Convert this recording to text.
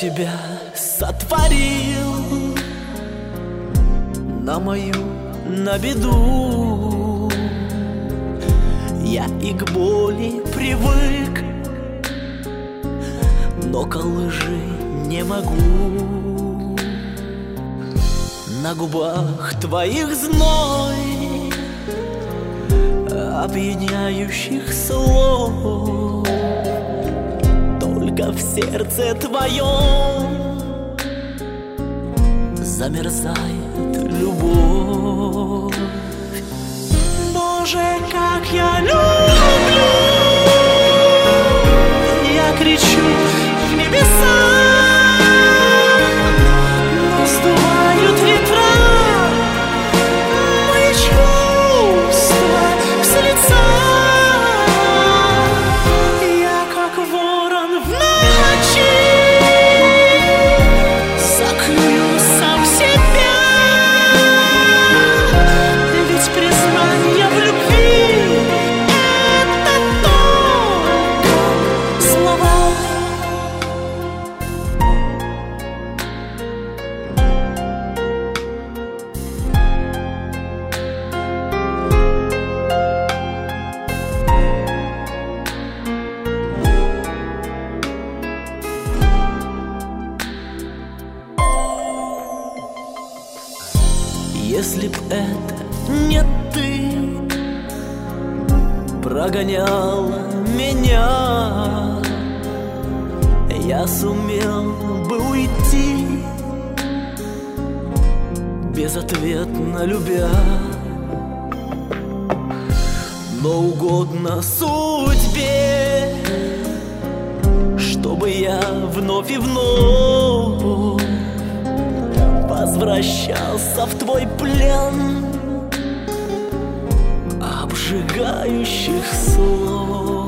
тебя сотворил на мою, на беду. Я и к боли привык, но к лжи не могу. На губах твоих зной опьяняющих слов, только в сердце твоем замерзает любовь. Боже, как я люблю, я кричу в небеса, но сдувают ветра мои чувства с лица. Я как ворон в ночи заклюю сам себя, ведь признание в любви — это только слова. Если б это не ты прогоняла меня, я сумел бы уйти, безответно любя. Но угодно судьбе, чтобы я вновь и вновь возвращался в твой плен обжигающих слов.